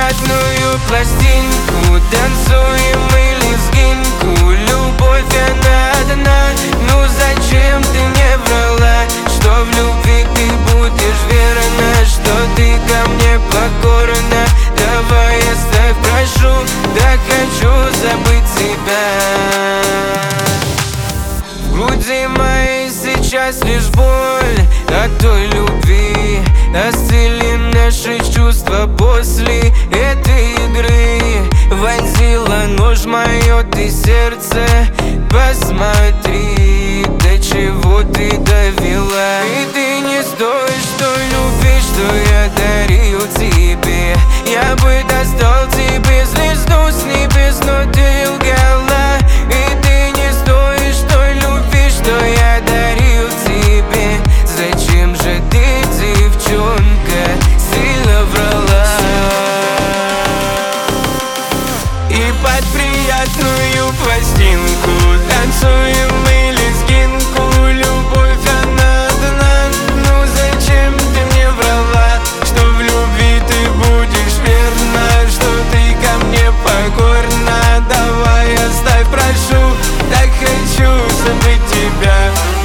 приятную пластинку, танцуем мы лезгинку. Любовь она одна, ну зачем ты мне врала? Что в любви ты будешь верна, что ты ко мне покорна. Давай оставь, прошу, так хочу забыть тебя. В груди моей сейчас лишь боль от той любви. Остыли наши чувства после этой игры. Вонзила нож в мое ты сердце. Посмотри, до чего ты довела. И ты не стоишь той любви, что я дарил тебе. Я бы достал тебе звезду с небес, но ты лгала. И ты не стоишь той любви, что я дарил тебе. Зачем же ты, девчонка, сильно врала? И под приятную пластинку танцуем мы лезгинку. Любовь она одна, ну зачем ты мне врала? Что в любви ты будешь верна, что ты ко мне покорна. Давай оставь, прошу, так хочу забыть тебя.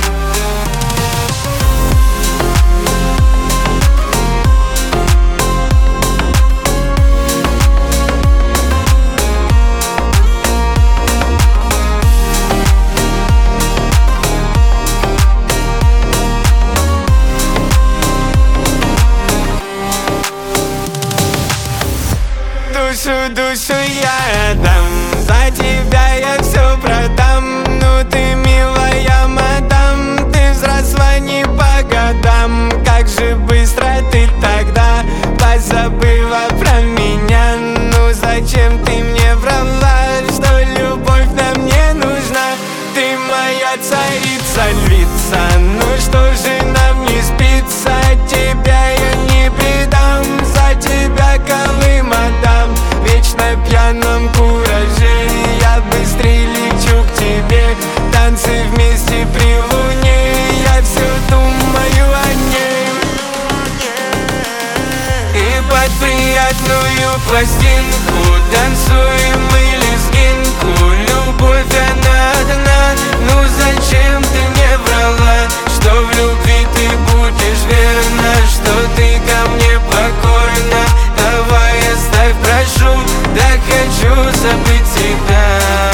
Душу я отдам, за тебя я все продам. Ну ты милая мадам, ты взросла не по годам. Как же быстро ты тогда позабыла про меня. Ну зачем ты мне врала, что любовь нам не нужна? Ты моя царица, львица, ну что же нам не спится? Тебя я не предам, за тебя Колым отдам. Вечно пьяном кураже я быстрее лечу к тебе. Танцы вместе при луне, я все думаю о ней. И под приятную пластинку танцуем мы лезгинку. Любовь она одна, ну зачем ты мне врала? Что в любви ты будешь верна, что ты ко мне покорна. Давай оставь, прошу, так хочу забыть тебя.